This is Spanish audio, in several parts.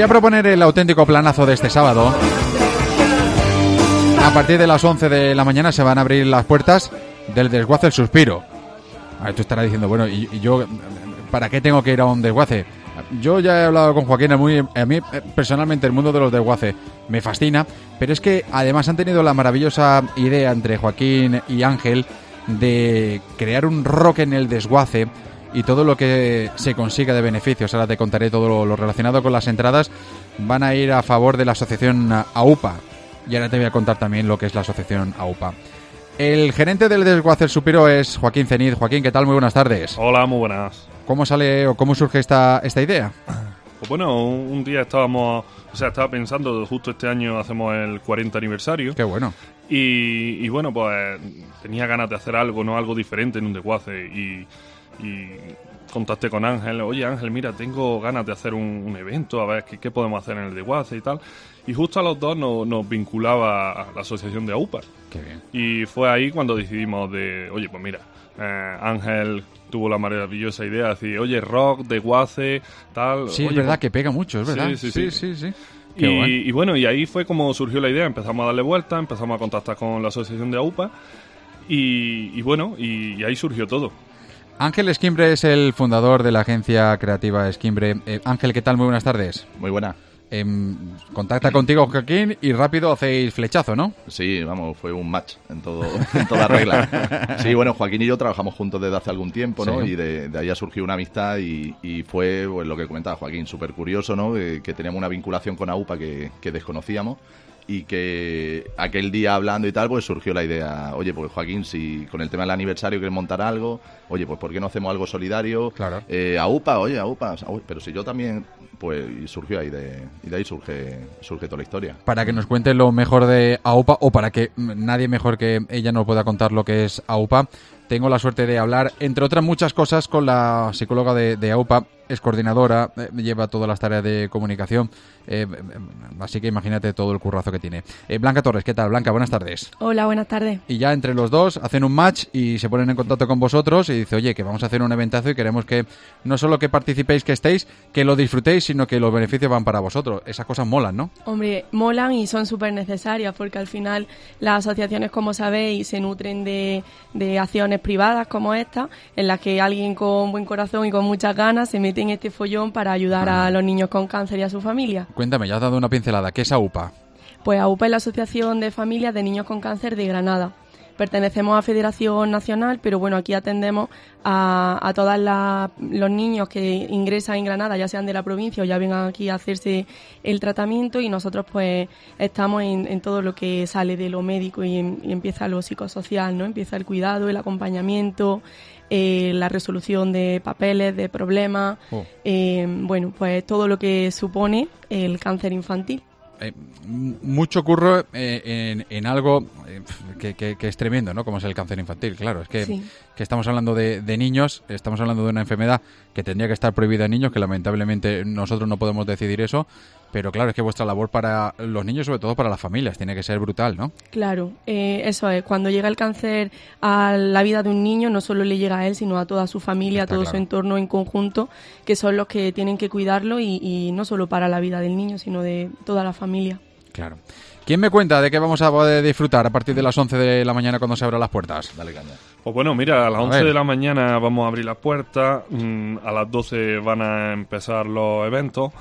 a proponer el auténtico planazo de este sábado. A partir de las 11 de la mañana se van a abrir las puertas del Desguace El Suspiro. A ver, tú estarás diciendo, bueno, ¿y yo para qué tengo que ir a un desguace? Yo ya he hablado con Joaquín, a mí personalmente el mundo de los desguaces me fascina, pero es que además han tenido la maravillosa idea entre Joaquín y Ángel de crear un rock en el desguace y todo lo que se consiga de beneficios. Ahora te contaré todo lo relacionado con las entradas. Van a ir a favor de la asociación AUPA y ahora te voy a contar también lo que es la asociación AUPA. El gerente del Desguace El Suspiro es Joaquín Cenit. Joaquín, ¿qué tal? Muy buenas tardes. Hola, muy buenas. ¿Cómo sale o cómo surge esta idea? Pues bueno, un día estaba pensando, justo este año hacemos el 40 aniversario. Qué bueno. Y bueno, pues tenía ganas de hacer algo, ¿no? Algo diferente en un desguace. Y contacté con Ángel. Oye, Ángel, mira, tengo ganas de hacer un evento, a ver qué podemos hacer en el desguace y tal. Y justo a los dos nos vinculaba a la asociación de AUPA. Qué bien. Y fue ahí cuando decidimos oye, pues mira, Ángel tuvo la maravillosa idea de decir, oye, rock, desguace, tal. Sí, oye, es verdad pues, que pega mucho, es verdad. Sí. Y bueno, y ahí fue como surgió la idea. Empezamos a darle vuelta, empezamos a contactar con la asociación de AUPA y bueno, y ahí surgió todo. Ángel Esquimbre es el fundador de la agencia creativa Esquimbre. Ángel, ¿qué tal? Muy buenas tardes. Muy buena. Contacta contigo, Joaquín, y rápido hacéis flechazo, ¿no? Sí, vamos, fue un match en toda regla. Sí, bueno, Joaquín y yo trabajamos juntos desde hace algún tiempo, ¿no? Sí. Y de ahí ha surgido una amistad y fue pues, lo que comentaba Joaquín, súper curioso, ¿no? Que teníamos una vinculación con AUPA que desconocíamos y que aquel día hablando y tal, pues surgió la idea, oye, pues Joaquín, si con el tema del aniversario quieres montar algo, oye, pues ¿por qué no hacemos algo solidario? Claro. AUPA, pero si yo también, pues y surgió ahí y de ahí surge toda la historia. Para que nos cuente lo mejor de AUPA, o para que nadie mejor que ella nos pueda contar lo que es AUPA, tengo la suerte de hablar, entre otras muchas cosas, con la psicóloga de AUPA, es coordinadora, lleva todas las tareas de comunicación, así que imagínate todo el currazo que tiene. Blanca Torres, ¿qué tal? Blanca, buenas tardes. Hola, buenas tardes. Y ya entre los dos hacen un match y se ponen en contacto con vosotros y dice, oye, que vamos a hacer un eventazo y queremos que no solo que participéis, que estéis, que lo disfrutéis, sino que los beneficios van para vosotros. Esas cosas molan, ¿no? Hombre, molan y son súper necesarias porque al final las asociaciones, como sabéis, se nutren de acciones privadas como esta, en las que alguien con buen corazón y con muchas ganas se mete en este follón para ayudar a los niños con cáncer y a su familia. Cuéntame, ya has dado una pincelada. ¿Qué es AUPA? Pues AUPA es la Asociación de Familias de Niños con Cáncer de Granada. Pertenecemos a Federación Nacional, pero bueno, aquí atendemos a todos los niños que ingresan en Granada, ya sean de la provincia o ya vengan aquí a hacerse el tratamiento, y nosotros pues estamos en todo lo que sale de lo médico y empieza lo psicosocial, ¿no? Empieza el cuidado, el acompañamiento, la resolución de papeles, de problemas, bueno, pues todo lo que supone el cáncer infantil. Mucho curro en algo que es tremendo, ¿no? Como es el cáncer infantil. Claro, es que, sí, que estamos hablando de niños, estamos hablando de una enfermedad que tendría que estar prohibida en niños, que lamentablemente nosotros no podemos decidir eso, pero claro, es que vuestra labor para los niños, sobre todo para las familias, tiene que ser brutal, ¿no? Claro, eso es, cuando llega el cáncer a la vida de un niño, no solo le llega a él, sino a toda su familia, a todo su entorno en conjunto, que son los que tienen que cuidarlo y no solo para la vida del niño, sino de toda la familia. Claro. ¿Quién me cuenta de qué vamos a poder disfrutar a partir de las 11 de la mañana cuando se abran las puertas? Dale caña. Pues bueno, mira, a las 11 de la mañana vamos a abrir las puertas, a las 12 van a empezar los eventos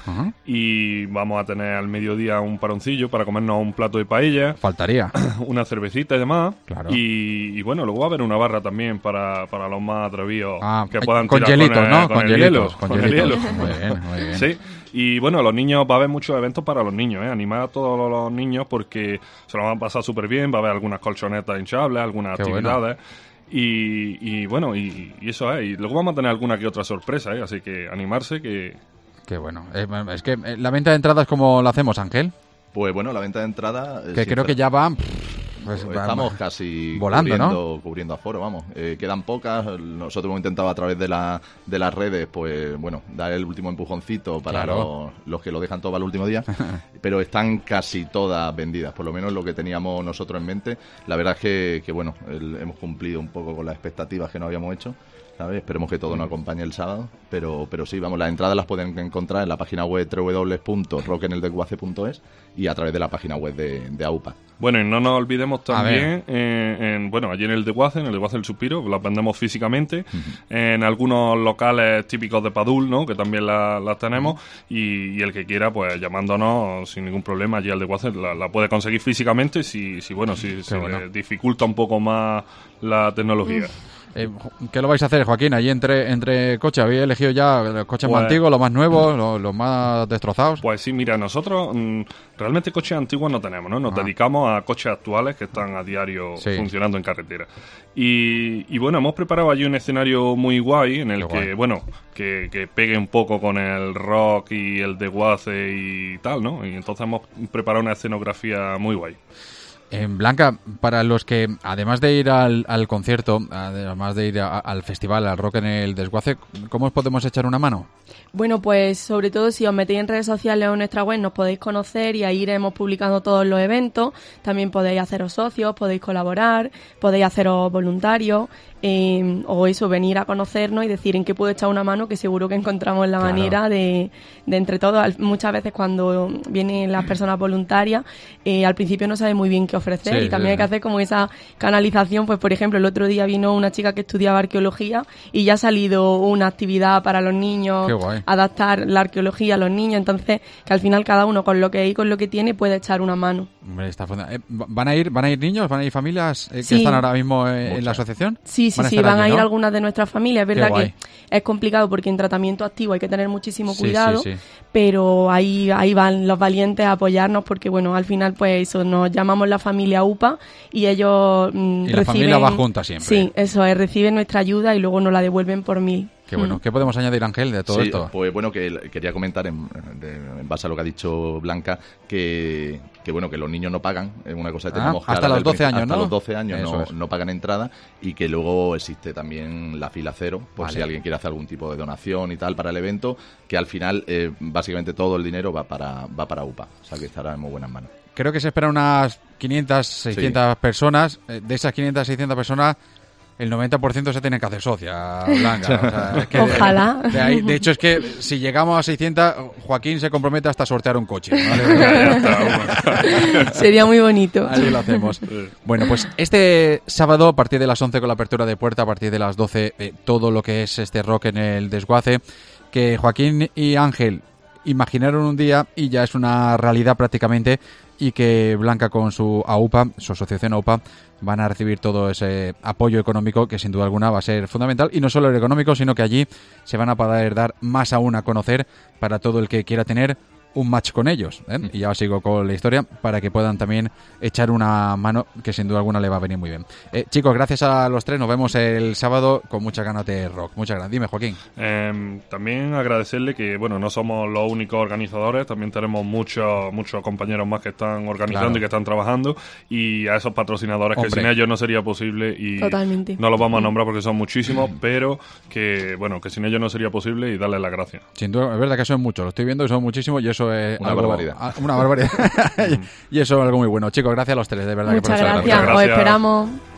y vamos a tener al mediodía un paroncillo para comernos un plato de paella. Faltaría. Una cervecita y demás. Claro. Y bueno, luego va a haber una barra también para los más atrevidos que puedan con tirar hielitos, ¿no? Con el hielo. Muy bien, muy bien. Sí. Y bueno, los niños, va a haber muchos eventos para los niños, animar a todos los niños porque se lo van a pasar súper bien, va a haber algunas colchonetas hinchables, algunas actividades. Bueno. Y bueno, y eso es. Y luego vamos a tener alguna que otra sorpresa, así que animarse que... Qué bueno. Es que la venta de entradas, ¿cómo la hacemos, Ángel? Pues bueno, la venta de entradas... Que creo que ya va... Pues, estamos casi volando, cubriendo aforo, vamos. Quedan pocas. Nosotros hemos intentado a través de las redes, pues bueno, dar el último empujoncito para los que lo dejan todo para el último día, pero están casi todas vendidas, por lo menos lo que teníamos nosotros en mente. La verdad es que bueno, hemos cumplido un poco con las expectativas que nos habíamos hecho, ¿sabes? Esperemos que todo nos acompañe el sábado, pero sí, vamos, las entradas las pueden encontrar en la página web www.rockeneldesguace.es y a través de la página web de AUPA. Bueno, y no nos olvidemos también, allí en el Desguace del Suspiro, las vendemos físicamente, en algunos locales típicos de Padul, ¿no? Que también las tenemos, y el que quiera, pues llamándonos sin ningún problema allí al Desguace, la puede conseguir físicamente si le dificulta un poco más la tecnología. ¿Qué lo vais a hacer, Joaquín? Allí entre coches, ¿habéis elegido ya los coches más antiguos, los más nuevos, los más destrozados? Pues sí, mira, nosotros realmente coches antiguos no tenemos, ¿no? Nos dedicamos a coches actuales que están a diario funcionando en carretera. Y bueno, hemos preparado allí un escenario muy guay en el que pegue un poco con el rock y el desguace y tal, ¿no? Y entonces hemos preparado una escenografía muy guay. Blanca, para los que, además de ir al concierto, además de ir al festival, al Rock en el Desguace, ¿cómo os podemos echar una mano? Bueno, pues sobre todo si os metéis en redes sociales o en nuestra web nos podéis conocer y ahí iremos publicando todos los eventos. También podéis haceros socios, podéis colaborar, podéis haceros voluntarios o eso, venir a conocernos y decir en qué puedo echar una mano, que seguro que encontramos la manera de entre todos. Muchas veces cuando vienen las personas voluntarias, al principio no saben muy bien qué ofrecer y también hay que hacer como esa canalización. Pues por ejemplo, el otro día vino una chica que estudiaba arqueología y ya ha salido una actividad para los niños, adaptar la arqueología a los niños, entonces que al final cada uno con lo que hay y con lo que tiene puede echar una mano. ¿Van a ir niños, van a ir familias que están ahora mismo en la asociación? Sí, van a ir algunas de nuestras familias. Es verdad que es complicado porque en tratamiento activo hay que tener muchísimo cuidado, pero ahí van los valientes a apoyarnos porque, bueno, al final pues eso, nos llamamos la familia UPA y ellos reciben... la familia va junta siempre. Sí, eso es, reciben nuestra ayuda y luego nos la devuelven por 1000. Qué bueno. ¿Qué podemos añadir, Ángel, de todo esto? Pues bueno, que quería comentar en base a lo que ha dicho Blanca, que bueno, que los niños no pagan, es una cosa que tenemos hasta los 12 años, ¿no? Hasta los 12 años no pagan entrada y que luego existe también la fila cero, por si alguien quiere hacer algún tipo de donación y tal para el evento, que al final básicamente todo el dinero va para UPA, o sea que estará en muy buenas manos. Creo que se esperan unas 500, 600 personas. De esas 500, 600 personas, el 90% se tienen que hacer socia, Blanca. O sea, es que ojalá. De hecho, es que si llegamos a 600, Joaquín se compromete hasta sortear un coche, ¿vale? Sería muy bonito. Así lo hacemos. Bueno, pues este sábado, a partir de las 11 con la apertura de puerta, a partir de las 12, todo lo que es este Rock en el Desguace, que Joaquín y Ángel imaginaron un día y ya es una realidad prácticamente, y que Blanca con su AUPA, su asociación AUPA, van a recibir todo ese apoyo económico que sin duda alguna va a ser fundamental, y no solo el económico, sino que allí se van a poder dar más aún a conocer para todo el que quiera tener un match con ellos, ¿eh? Y ya sigo con la historia para que puedan también echar una mano, que sin duda alguna le va a venir muy bien. Chicos, gracias a los tres, nos vemos el sábado con muchas ganas de rock. Muchas gracias. Dime, Joaquín. También agradecerle que, bueno, no somos los únicos organizadores, también tenemos muchos compañeros más que están organizando y que están trabajando, y a esos patrocinadores que sin ellos no sería posible, y totalmente. No los vamos a nombrar porque son muchísimos, pero que, bueno, que sin ellos no sería posible, y darles las gracias. Sin duda, es verdad que son muchos, lo estoy viendo y son muchísimos, y eso es una barbaridad. Una barbaridad. Y eso es algo muy bueno. Chicos, gracias a los tres, de verdad. Muchas que por gracias. Os esperamos.